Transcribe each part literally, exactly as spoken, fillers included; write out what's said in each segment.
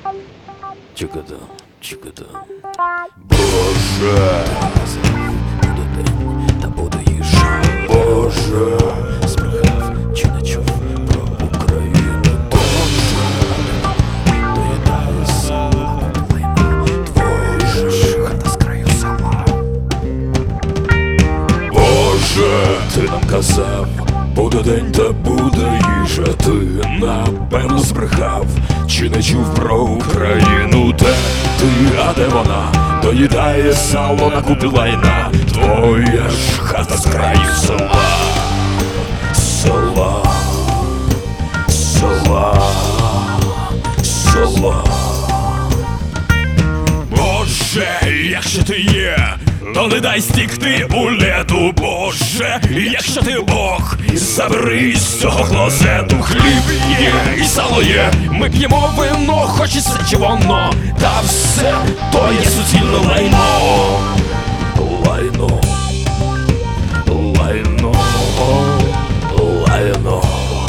Чикада, чикада. Боже, буде день, та буде їжа. Боже, збрехав чи не чув про Україну. Боже, доїдає сала плина. Твоя ж хата з краю села. Боже, ти нам казав, буде день та буде їжа. Ти напевно збрехав чи не чув про Україну. Де ти, а де вона? Доїдає сало на купі лайна. Твоя ж хата з краю села. Села, села, села. Боже, якщо ти є, то не дай стікти у лету. Боже, якщо ти Бог, забери з цього клозету. Хліб є і сало є, ми п'ємо вино, хоч і все чи воно, та все то є суцільне лайно. Лайно, лайно, лайно.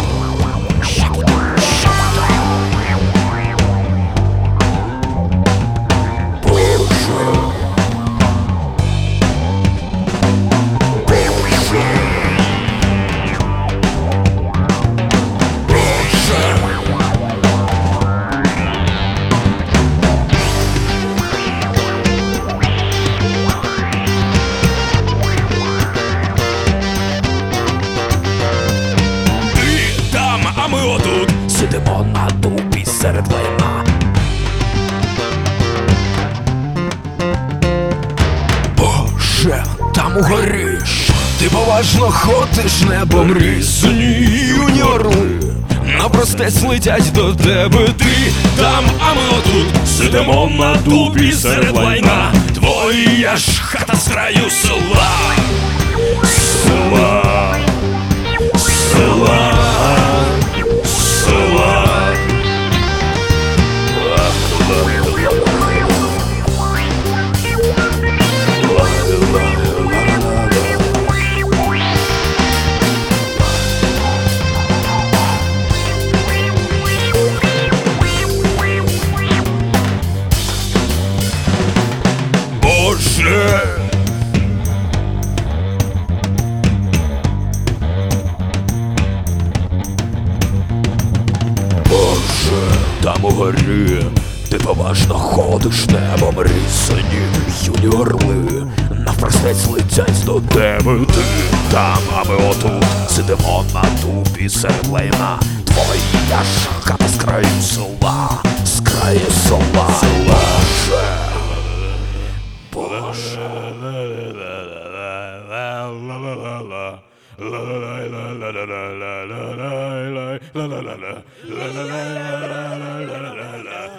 А ми отут сидимо на дупі серед лайна. Боже, там угорі ти поважно ходиш небом, різні орли напростець летять до тебе. Ти там, а ми отут сидимо на дупі серед лайна. Твоя ж хата з краю села. Села, села, села. Боже, там угорі ти поважно ходиш небом, різані юні орли навпростець летять до тебе. Ти там, а ми отут сидимо на дупі серед лайна. Твоя ж хата з краю села, з краю села. Боже, Боже.